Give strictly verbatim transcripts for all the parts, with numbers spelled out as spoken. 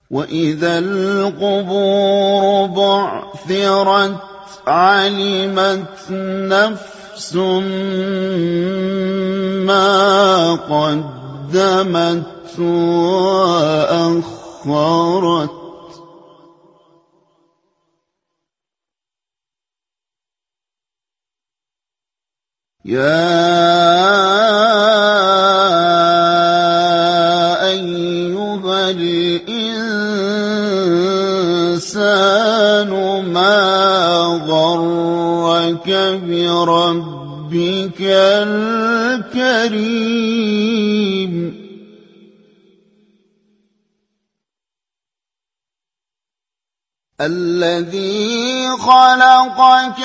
وإذا القبور بعثرت علمت نفس ما قدمت وأخرت يا أيها الإنسان ما غرك بربك الكريم الذي خلقك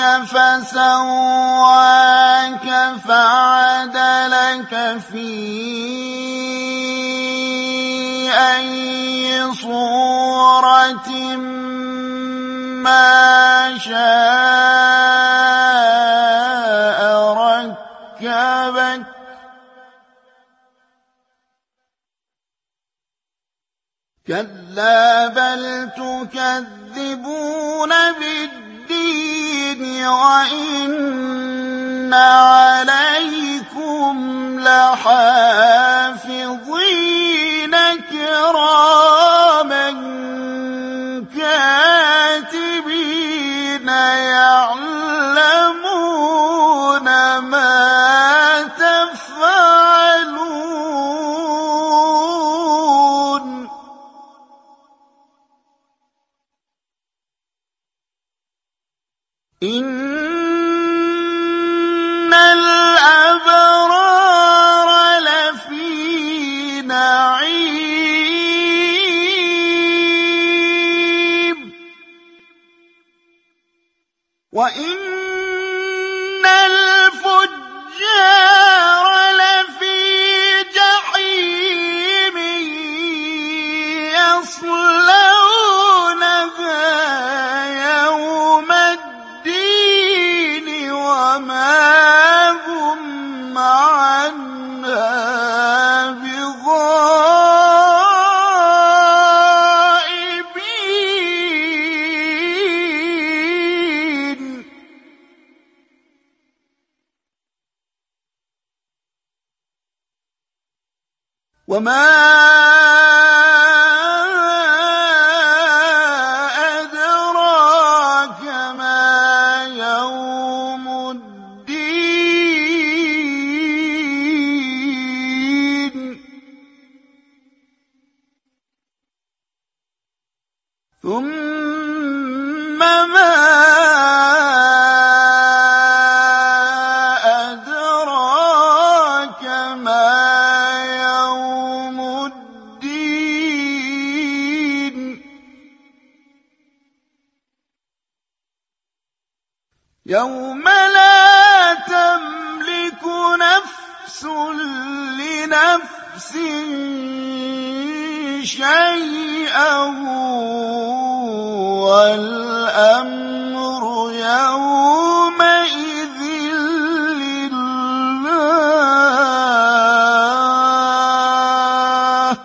فسواك فعدلك في أي صورة ما شاء ركبك كلا بل تكذبون بالدين وإن عليكم لحافظين كراما كاتبين يعلمون ما تفعلون إن الأبرار لفي نعيم وإن الفجار لفي جحيم يصلونها يوم الدين وما هم عنها بغائبين وما أدراك ما يوم الدين ثم ما أدراك ما يوم الدين يوم لا تملك نفس لنفس شيئا والأمر يومئذ لله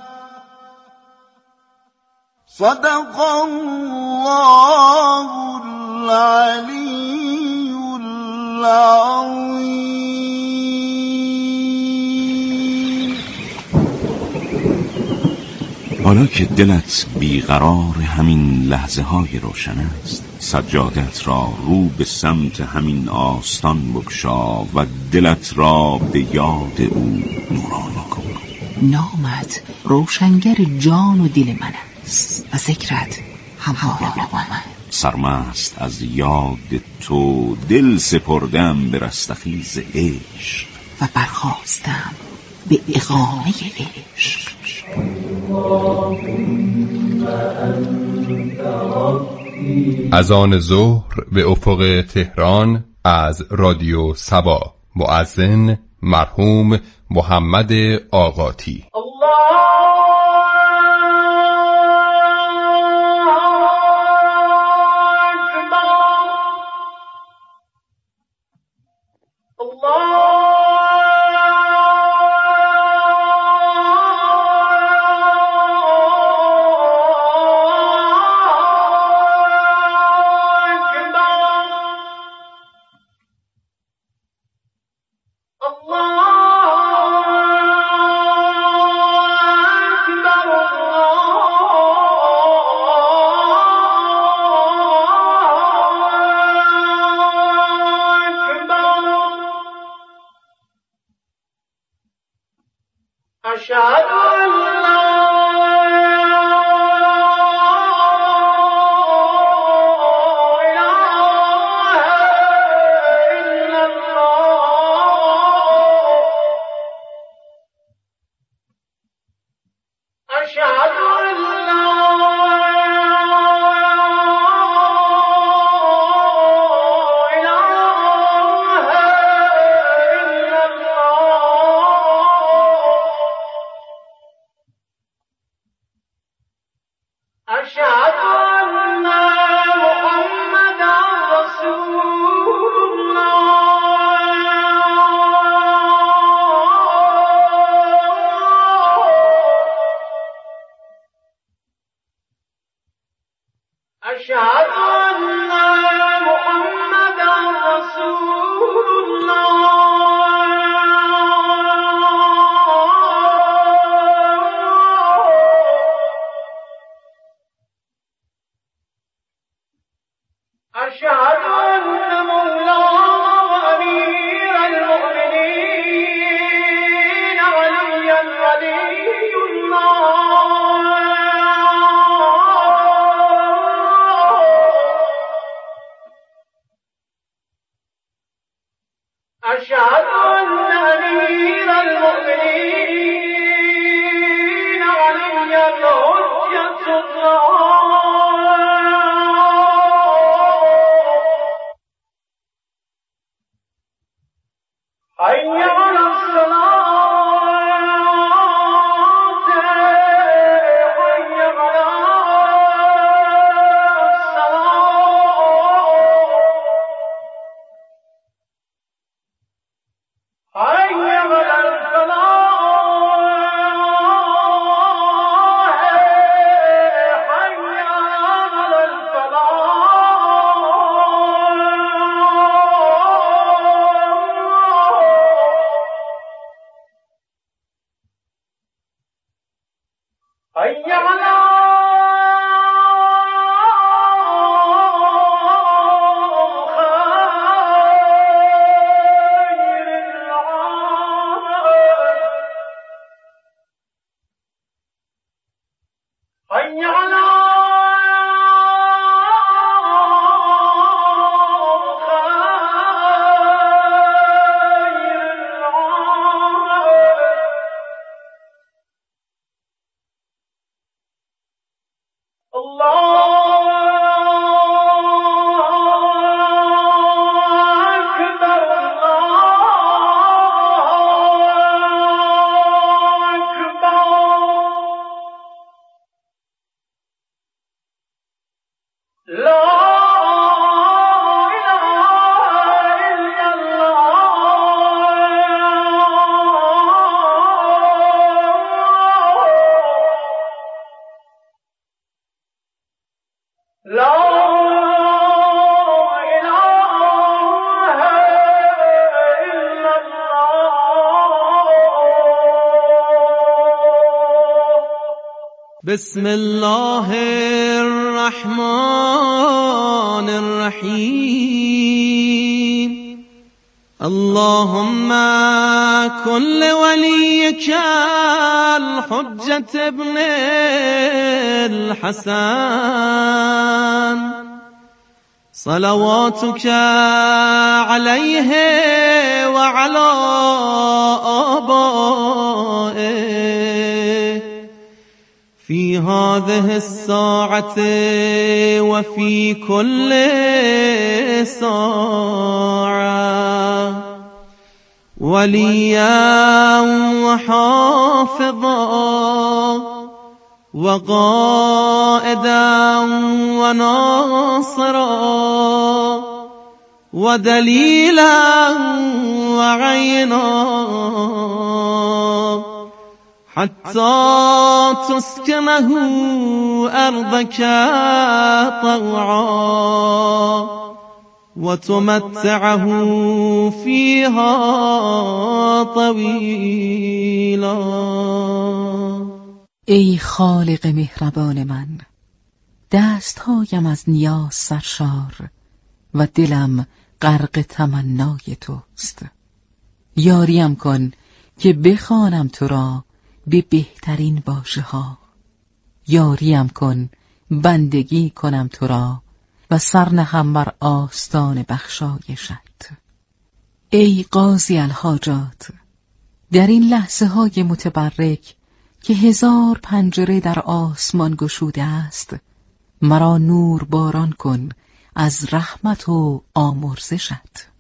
صدق الله العلي العظيم. حالا که دلت بیقرار همین لحظه های روشن است، سجادت را رو به سمت همین آستان بگشا و دلت را به یاد او نورانی کن. نامت روشنگر جان و دل من است و ذکرت همراه من. سرمست از یاد تو دل سپردم به رستخیز عشق و برخواستم به اقامه عشق. از آن ظهر به افق تهران از رادیو سبا، مؤذن مرحوم محمد آقاتی. بسم الله الرحمن الرحيم اللهم كن لوليك الحجة ابن الحسن صلواتك عليه وعلى آبائه في هذه الساعة وفي كل ساعة وليا وحافظا وقائدا وناصرا ودليلا وعينا حتى تسكنه أرضك طوعا وتمتعه فيها طويلا. ای خالق مهربان من، دستهایم از نیاز سرشار و دلم غرق تمنای توست. یاریم کن که بخوانم تو را به بهترین باشه ها. یاریم کن بندگی کنم تو را و سر نهم بر آستان بخشایشت. ای قاضی الحاجات، در این لحظه های متبرک که هزار پنجره در آسمان گشوده است، مرا نور باران کن از رحمت و آمرزشت.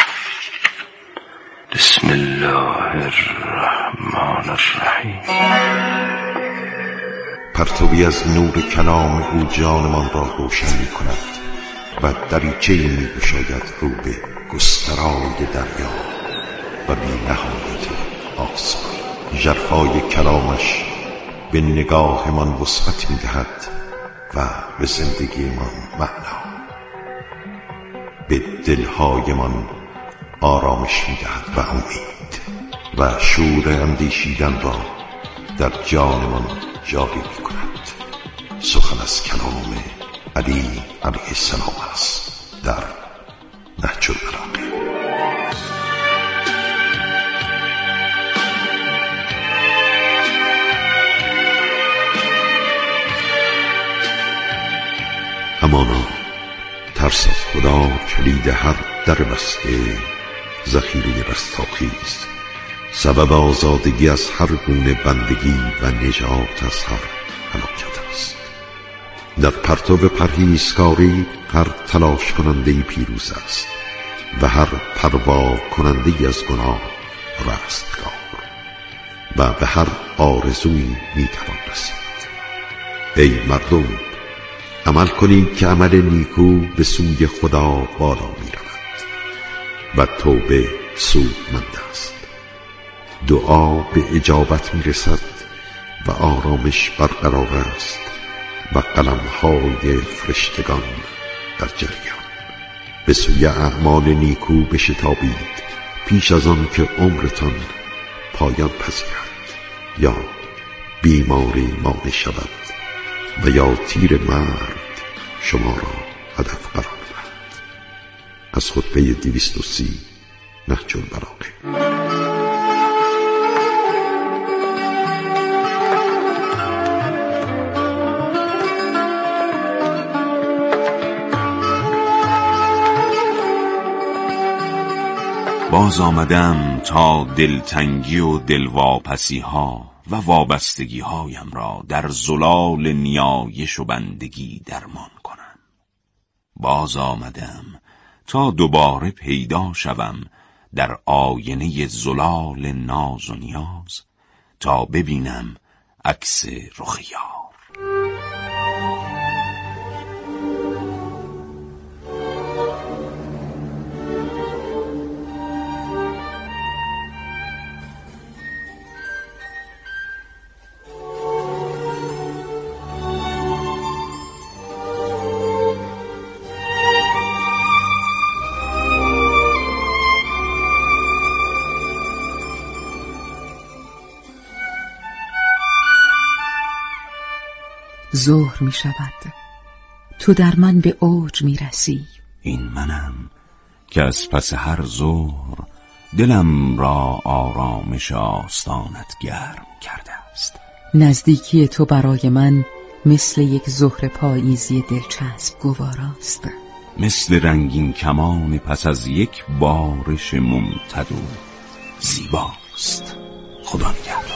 بسم الله الرحمن الرحیم. پرتوی از نور کلام او جانمان را روشن می کند و دریچه می گشاید رو به گسترای دریا و بی نهایت آسمان. ژرفای کلامش به نگاه من وسعت می دهد و به زندگی من معنا، به دلهای من آرامش می دهد و امید و شور اندیشیدن را در جان من جاری می کند. سخن از کلام علی علیه السلام است در نهج البلاغه. همانا ترس از خدا کلید هر در بسته، ذخیره رستاخیز، سبب آزادگی از هر گونه بندگی و نجات از هر هلاکت است. در پرتو پرهیزکاری هر تلاش کننده پیروز است و هر پروا کننده از گناه رستگار و به هر آرزویی میتوان رسید. ای مردم، عمل کنید که عمل نیکو به سوی خدا بالا می رود و توبه سودمند است. دعا به اجابت می رسد و آرامش برقرار است و قلم‌های فرشتگان در جریان. به سوی اعمال نیکو بشتابید پیش از آن که عمرتان پایان پذیرد یا بیماری مانع شود و یا تیر مرد شما را هدف قرار دهد. از خطبه دویست و سی نهج البلاغه. باز آمدم تا دلتنگی و دلواپسی ها و وابستگی هایم را در زلال نیایش و بندگی درمان کنم. باز آمدم تا دوباره پیدا شوم در آینه زلال ناز و نیاز، تا ببینم عکس رخ یار. ظهر می شود، تو در من به اوج می رسی. این منم که از پس هر ظهر دلم را آرامش آستانت گرم کرده است. نزدیکی تو برای من مثل یک ظهر پاییزی دلچسب گواراست، مثل رنگین کمان پس از یک بارش ممتد و زیباست. خدا نگهدار.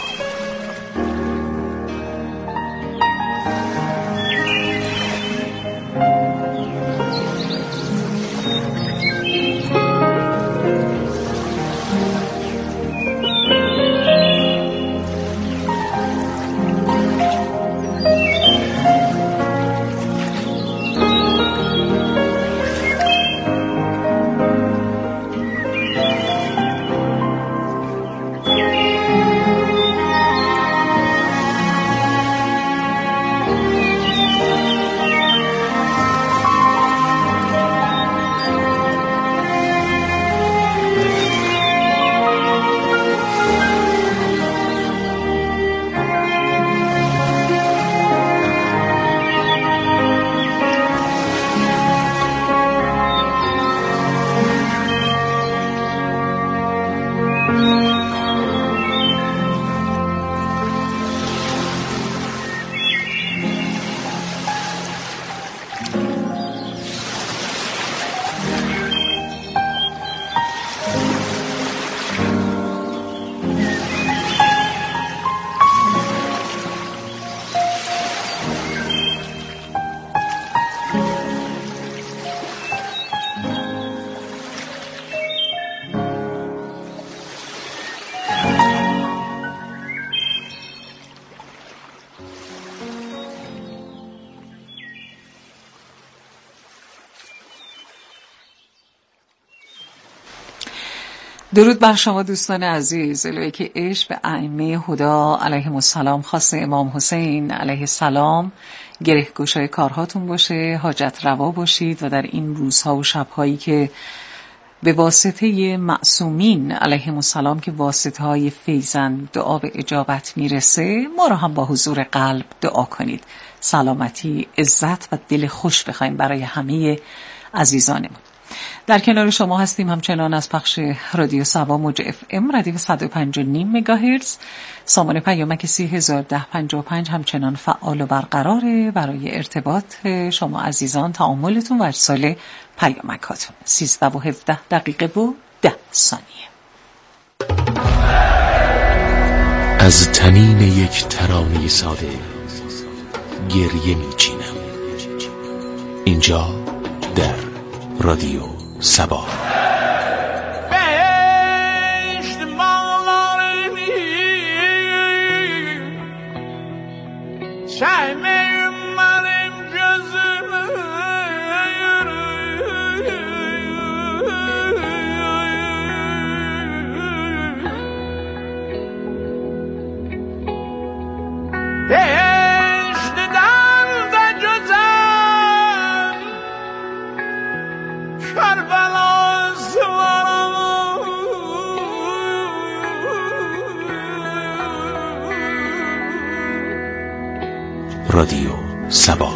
درود بر شما دوستان عزیز. الهی که عشق به ائمه هدا علیهم السلام، خاص امام حسین علیه السلام، گره گشای کارهاتون باشه، حاجت روا باشید و در این روزها و شبهایی که به واسطه معصومین علیهم السلام که واسطه های فیضن دعا به اجابت میرسه، ما رو هم با حضور قلب دعا کنید. سلامتی، عزت و دل خوش بخوایم برای همه عزیزانمون. در کنار شما هستیم همچنان از پخش رادیو سبا موج اف ام ردیف صد و پنج و نیم مگاهرتز. سامان پیامک سی هزار و ده پنجاه و پنج همچنان فعال و برقراره برای ارتباط شما عزیزان، تعاملتون و ارسال پیامک هاتون. سیزده و هفده دقیقه و ده ثانیه. از تنین یک ترانه ساده گریه میچینم، اینجا در رادیو سبا. بهشت مالارمی چشم منم gözüm رادیو سبا.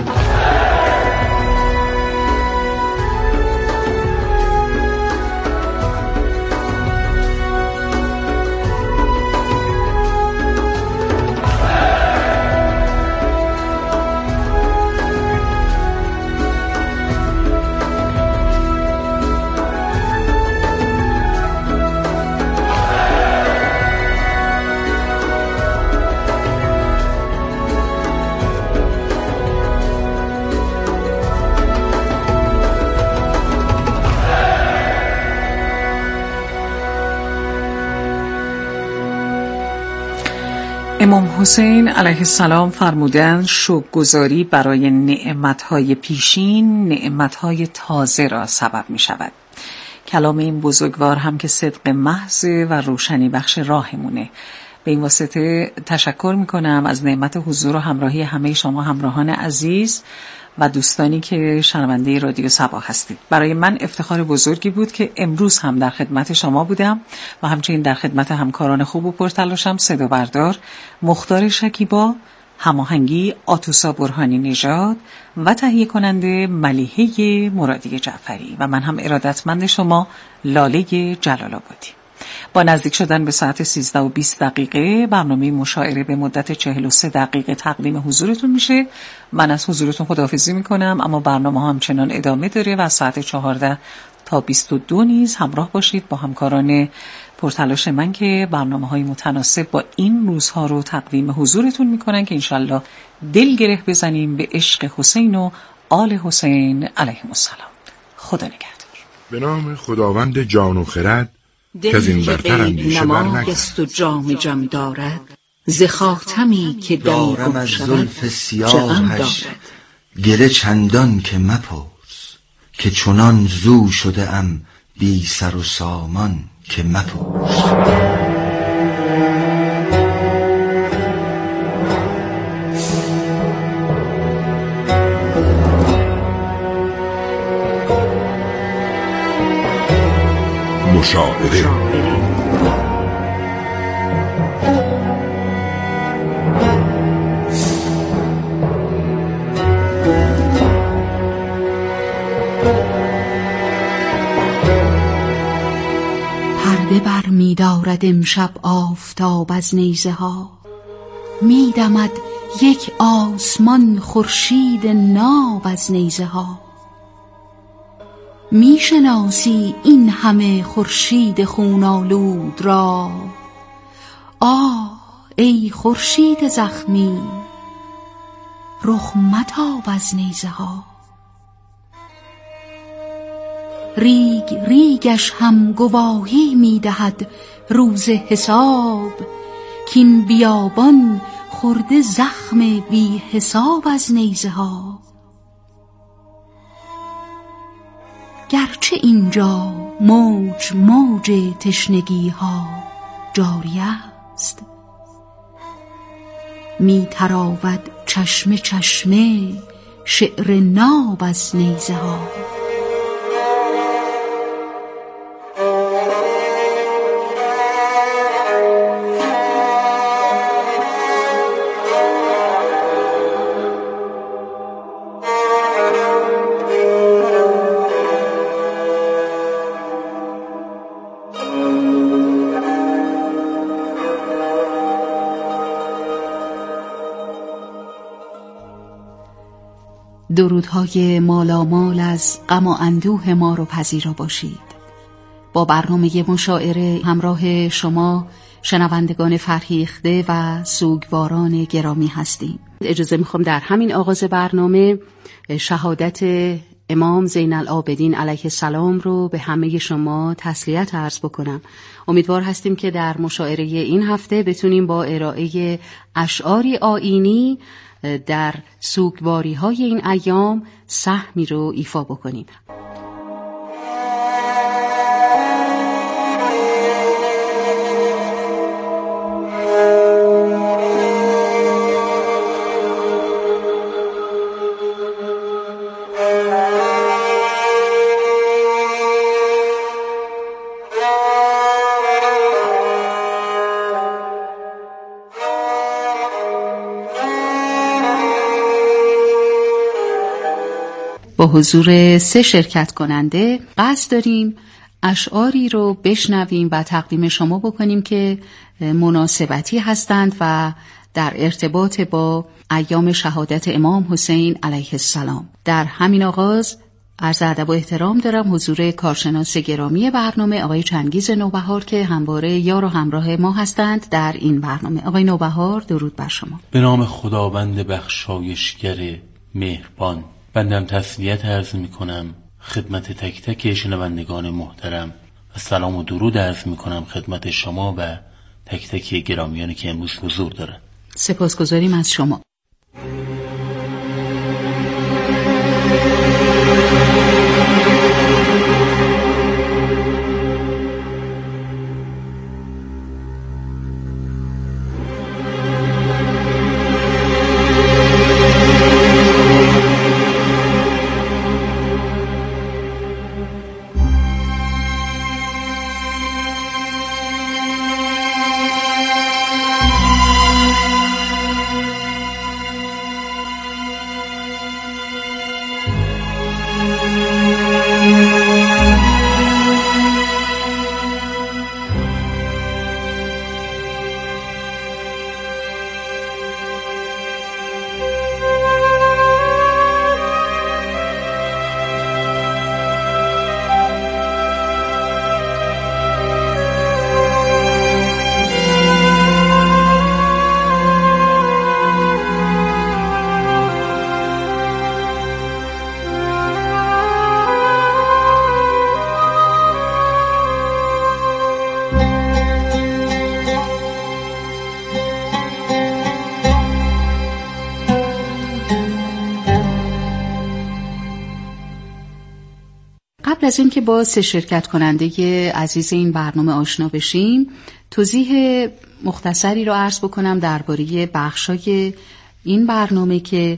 امام حسین علیه السلام فرمودند شکرگزاری برای نعمتهای پیشین نعمتهای تازه را سبب می شود. کلام این بزرگوار هم که صدق محض و روشنی بخش راهمونه. به این واسطه تشکر می کنم از نعمت حضور و همراهی همه شما همراهان عزیز و دوستانی که شنونده رادیو سبا هستید. برای من افتخار بزرگی بود که امروز هم در خدمت شما بودم و همچنین در خدمت همکاران خوب و پرتلاشم، صدا بردار مختار شکیبا، هماهنگی آتوسا برهانی نژاد و تهیه کننده ملیحه مرادی جعفری و من هم ارادتمند شما لاله جلال آبادی. با نزدیک شدن به ساعت سیزده و بیست دقیقه برنامه مشاعره به مدت چهل و سه دقیقه تقدیم حضورتون میشه. من از حضورتون خداحافظی میکنم، اما برنامه ها همچنان ادامه داره و ساعت چهارده تا بیست و دو نیز همراه باشید با همکاران پرتلاش من که برنامه های متناسب با این روزها رو تقدیم حضورتون میکنن که انشالله دل گره بزنیم به عشق حسین و آل حسین علیهم السلام. خدا نگهدار. به نام خداوند جان و خرد که از این برتر اندیشه بر نگست و جام جم دارد، ز خاتمی که دارم از زلف سیاهش گله چندان که مپرس، که چنان زو شده ام بی سر و سامان که مپرس. مشاعره پرده بر می دارد امشب آفتاب از نیزه ها، می دمد یک آسمان خورشید ناب از نیزه ها. می شناسی این همه خورشید خونالود را؟ آه ای خورشید زخمی، رخ متاب از نیزه ها. ریگ ریگش هم گواهی می دهد روز حساب، کین بیابان خورده زخم بی حساب از نیزه ها. گرچه اینجا موج موج تشنگی ها جاری است. می تراود چشمه چشمه شعر ناب از نیزه ها. درودهای مالامال از غم و اندوه ما رو پذیرا باشید. با برنامه مشاعره همراه شما شنوندگان فرهیخته و سوگواران گرامی هستیم. اجازه میخوام در همین آغاز برنامه شهادت امام زین العابدین علیه السلام رو به همه شما تسلیت عرض بکنم. امیدوار هستیم که در مشاعره این هفته بتونیم با ارائه اشعاری آیینی در سوگواری های این ایام سهمی رو ایفا بکنیم. با حضور سه شرکت کننده قصد داریم اشعاری رو بشنویم و تقدیم شما بکنیم که مناسبتی هستند و در ارتباط با ایام شهادت امام حسین علیه السلام. در همین آغاز عرض ادب و احترام دارم حضور کارشناس گرامی برنامه آقای چنگیز نوبهار که همواره یار و همراه ما هستند در این برنامه. آقای نوبهار درود بر شما. به نام خداوند بخشایشگر مهربان. بندم تسلیت عرض می کنم خدمت تک تک شنوندگان محترم و سلام و درود عرض می کنم خدمت شما و تک تک گرامیانی که امروز حضور دارن. سپاسگزاریم از شما. قبل از اینکه با سه شرکت کننده عزیز این برنامه آشنا بشیم، توضیح مختصری رو عرض بکنم درباره بخشای این برنامه که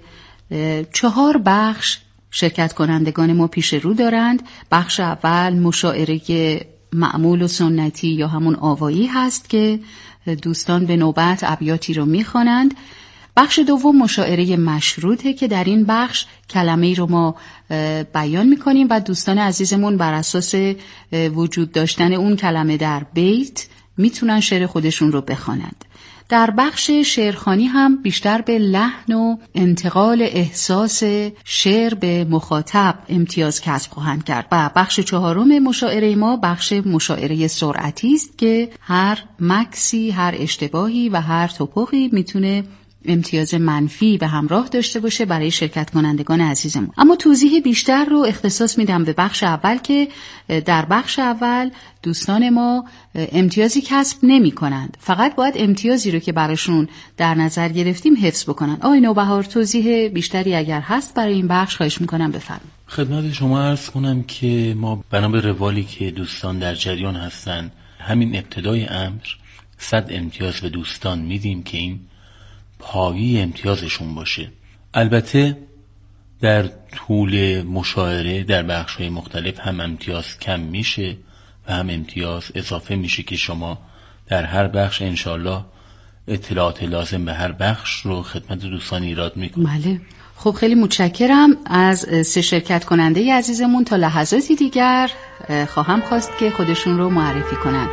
چهار بخش شرکت کنندگان ما پیش رو دارند. بخش اول مشاعره معمول و سنتی یا همون آوایی هست که دوستان به نوبت ابیاتی رو میخوانند. بخش دوم مشاعره مشروطه که در این بخش کلمه‌ای رو ما بیان میکنیم و دوستان عزیزمون بر اساس وجود داشتن اون کلمه در بیت میتونن شعر خودشون رو بخوانند. در بخش شعرخوانی هم بیشتر به لحن و انتقال احساس شعر به مخاطب امتیاز کسب خواهند کرد. و بخش چهارم مشاعره ما بخش مشاعره سرعتی است که هر مکسی، هر اشتباهی و هر توپقی میتونه امتیاز منفی به همراه داشته باشه برای شرکت کنندگان عزیزمون. اما توضیح بیشتر رو اختصاص میدم به بخش اول که در بخش اول دوستان ما امتیازی کسب نمی کنند، فقط باید امتیازی رو که براشون در نظر گرفتیم حفظ بکنن. آقای نوبهار توضیح بیشتری اگر هست برای این بخش خواهش میکنم بفرمایید. خدمت شما عرض کنم که ما بنا به روالی که دوستان در جریان هستن همین ابتدای امر صد امتیاز به دوستان میدیم که این پایی امتیازشون باشه. البته در طول مشاعره در بخش‌های مختلف هم امتیاز کم میشه و هم امتیاز اضافه میشه که شما در هر بخش انشالله اطلاعات لازم به هر بخش رو خدمت دوستان ایراد میکنیم. بله. خب خیلی متشکرم از سه شرکت کننده عزیزمون. تا لحظاتی دیگر خواهم خواست که خودشون رو معرفی کنن.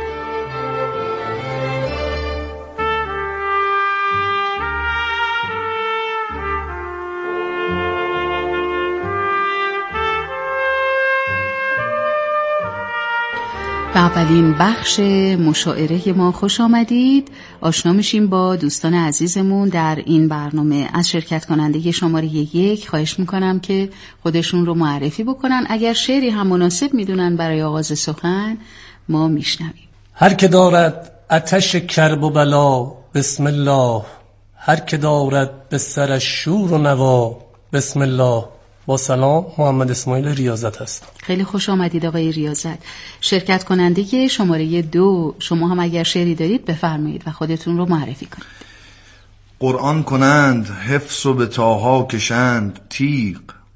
به اولین بخش مشاعره ما خوش آمدید. آشنا میشیم با دوستان عزیزمون در این برنامه. از شرکت کننده شماره یک خواهش میکنم که خودشون رو معرفی بکنن. اگر شعری هم مناسب میدونن برای آغاز سخن ما میشنویم. هر که دارد آتش کرب و بلا بسم الله، هر که دارد به سرش شور و نوا بسم الله. با سلام، محمد اسماعیل ریاضت هستم. خیلی خوش آمدید آقای ریاضت. شرکت کننده شماره دو، شما هم اگر شعری دارید بفرمایید و خودتون رو معرفی کنید. قرآن کنند حفظ و به تاها کشند تیغ،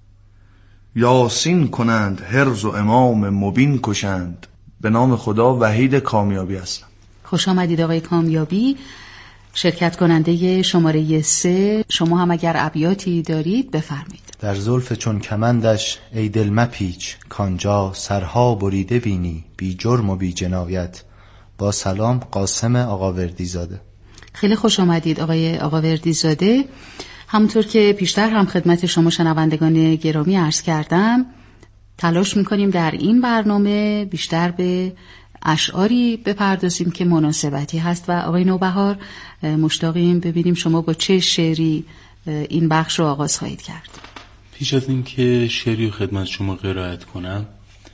یاسین کنند حرز و امام مبین کشند. به نام خدا وحید کامیابی هستم. خوش آمدید آقای کامیابی. شرکت کننده شماره سه، شما هم اگر ابیاتی دارید بفرمایید. در زلف چون کمندش ای دل مپیچ، کانجا سرها بریده بینی بی جرم و بی جنایت. با سلام، قاسم آقاوردی زاده. خیلی خوش آمدید آقای آقاوردی زاده. همونطور که پیشتر هم خدمت شما شنوندگان گرامی عرض کردم، تلاش میکنیم در این برنامه بیشتر به اشعاری بپردازیم که مناسبتی هست و آقای نوبهار مشتاقیم ببینیم شما با چه شعری این بخش رو آغاز خواهید کرد. پیش از این که شعری خدمت شما قرائت کنم،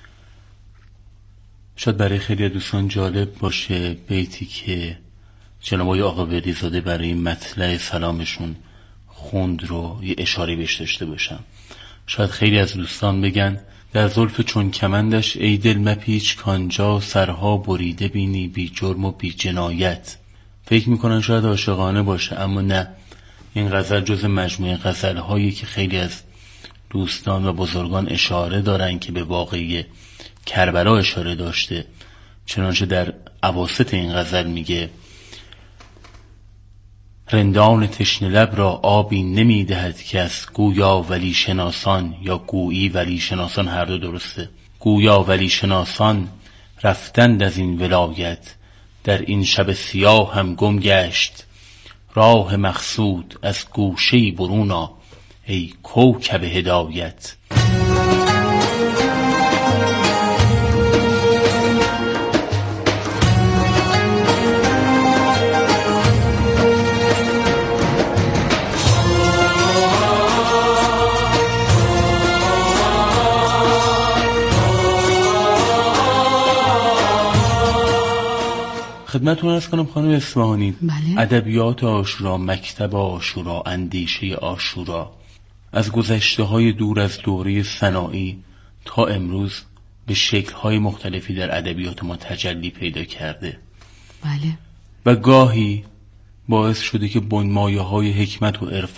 شاید برای خیلی دوستان جالب باشه بیتی که جناب آقای آقاوردی زاده برای مطلع سلامشون خوند رو یه اشاره بهش داشته باشم. شاید خیلی از دوستان بگن در زلف چون کمندش ای دل مپیچ، کانجا سرها بریده بینی بی جرم و بی جنایت. فکر میکنن شاید عاشقانه باشه، اما نه، این غزل جز مجموعه غزل‌هایی که خیلی از دوستان و بزرگان اشاره دارن که به واقعی کربلا اشاره داشته. چنانچه در اواسط این غزل میگه رندان تشنه لب را آبی نمی دهد کس، گویا ولی شناسان یا گویی ولی شناسان، هر دو درسته، گویا ولی شناسان رفتند از این ولایت. در این شب سیاه هم گم گشت راه مقصود، از گوشه‌ای برونا ای کوکب هدایت. خدمتتون عرض کنم خانم اصفهانی، ادبیات عاشورا، مکتب عاشورا، اندیشه عاشورا از گذشته های دور از دوره ثنایی تا امروز به شکل های مختلفی در ادبیات ما تجلی پیدا کرده. بله. و گاهی باعث شده که بنمایه های حکمت و عرفان